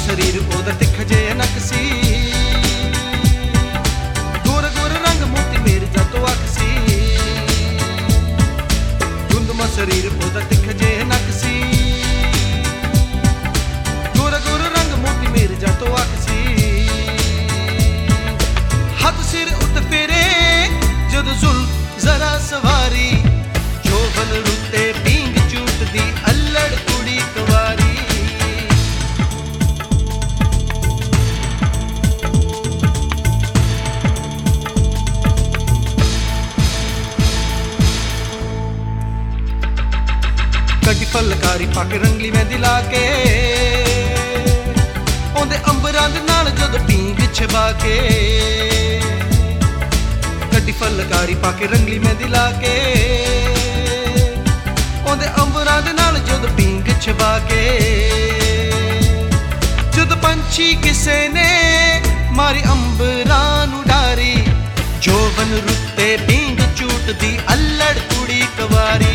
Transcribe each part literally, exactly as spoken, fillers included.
शरीर ओदा तिख जे नक सी, गोर गोर रंग मोती मेरे जातो अख सी। धुंधमा शरीर ओदा तिख जे नक सी, गोर गोर रंग मोती मेरे जातो अख सी। हथ सिर उत फेरे जद जुल जरा सवारी, जोबन रुते पींग झूटदी अल्लड़ कुड़ी कवारी। कटी फलकारी पक रंगली मेहंदी ला के, ओंदे अंबरां दे नाल जदों पींग छबा के। कटी फलकारी पक रंगली मेहंदी ला के, ओंदे अंबरां दे नाल जदों पींग छबा के। जदों पंछी किसे ने मारी अंबरां नूं डारी, जोबन रुते पींग झूटदी अल्लड़ कुड़ी कवारी।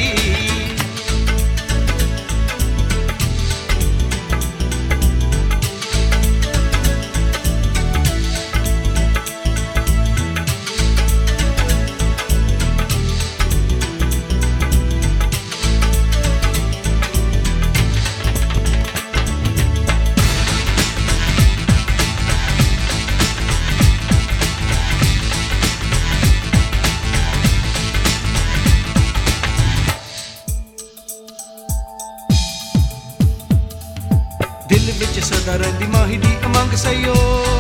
दिल विच सदा रहिंदी माही दी उमंग सईयो,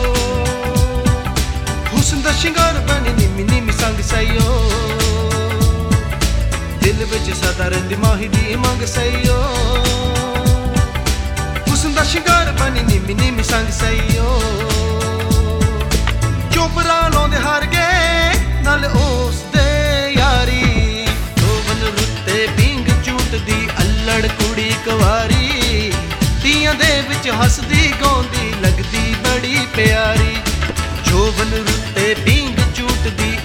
हुस्न दा शिंगार बने निमी निमी संग सईयो। दिल विच सदा रहिंदी माही दी उमंग सईयो, हुस्न दा शिंगार बने निमी निमी संग सईयो। चोपरा लाउंदे हार गए नाल उस दे यारी, जोबन रुते पींग झूटदी अल्लड़ कुड़ी कवारी। तियां दे विच हसदी गाउंदी लगदी बड़ी प्यारी, जोबन रुते पींग झूटदी